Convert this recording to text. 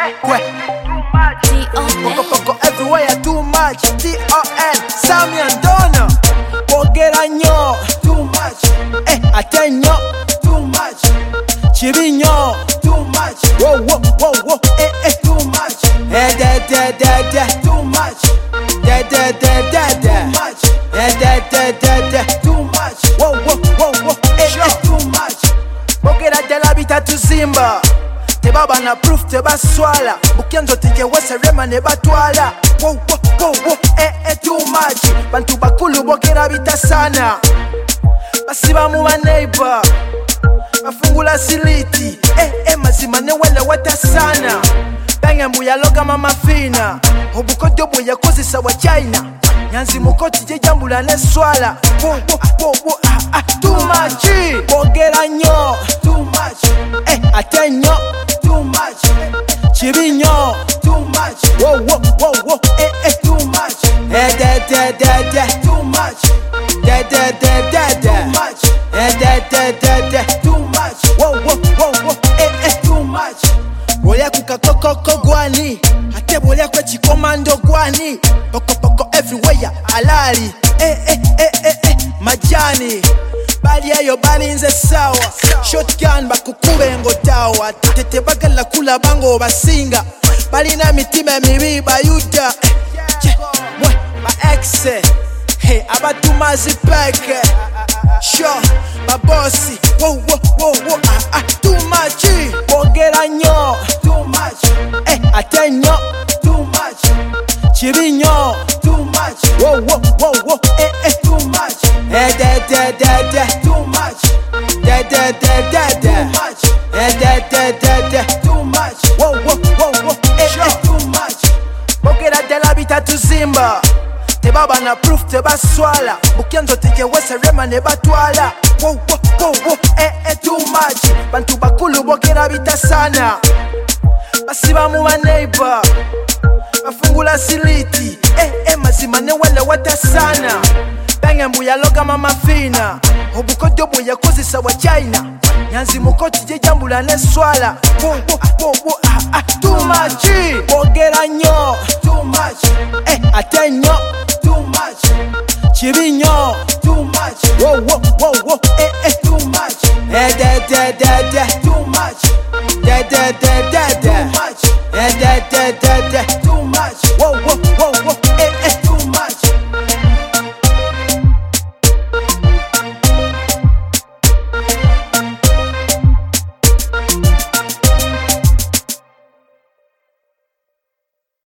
Poco everywhere, too much. T-O-N, Sammy and Donna. Pogueranyo, too much. Ateño, too much. Chiviño, too much. Whoa, whoa, whoa, whoa, too much. Too much. Too much. Whoa, whoa, whoa, whoa, too much. Pogera de la vida tu zimba. Te baba na proof te baswala. Bukianzo tike wese rema ne batwala. Wow, wow, wow, wow, too much. Bantu bakulu bogera bita sana. Basiba mu wa neighbor. Bafungula siliti. Mazima ne wele wata sana. Benge mbuya loga mama fina. Obukodo mbuya kozesa wa China. Nyanzi mukoti je jambula ne swala. Wow, wow, wow, wow, too much. Pogueranyo, too much. Ateño, too much. Chiviño, too much. Whoa, whoa, whoa, whoa, too much. Too much. Too much. Whoa, whoa, whoa, whoa, too much. Bolya kukakoko gwani. Ate bolya kwe chikomando gwani. Poko everywhere alali. Majani. Bali ayo bali nze sawa. Shotgun bakukube ngotawa. Tete bagala kula bango basinga. Bali na mitima mibi bayuda. Ma ex. Hey, abatu mazipeke. Sure, my bossy. Whoa, whoa, whoa, whoa, too much. Pogueranyo, too much. Ateño, too much. Chiviño, too much. Whoa, whoa, whoa, whoa, too much. Too much. Too much. Whoa, whoa, whoa, whoa, too much. Pogera de la vida tu zimba. Te baba na proof te baswala. Bukianzo tike wese rema ne batwala. Wow, wow, wow, wow, too much. Bantu bakulu bogera bita sana. Basiba mu wa neighbor. Bafungula siliti. Mazima ne wele wata sana. Benge mbuya loga mama fina. Obukodo mbuya kozesa wa China. Nyanzi mukoti je jambula ne swala. Wow, wow, wow, wow, too much. Pogueranyo, too much. Ateño, too much. Chiviño, too much. Whoa, whoa, whoa, whoa, too much. Too much.